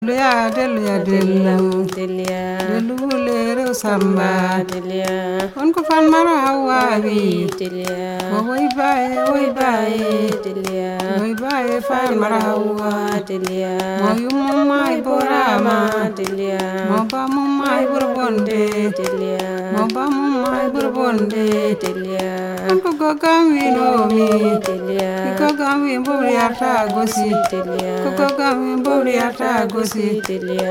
delu lere samba on ko fan mara hawawi oi bae fan mara hawa mo yum mai borama mo ba mo mai borbonde mo ba mo mai borbonde ko gam wi no mi ko gam wi bo yarta gosi ko gam wi bo yarta gosi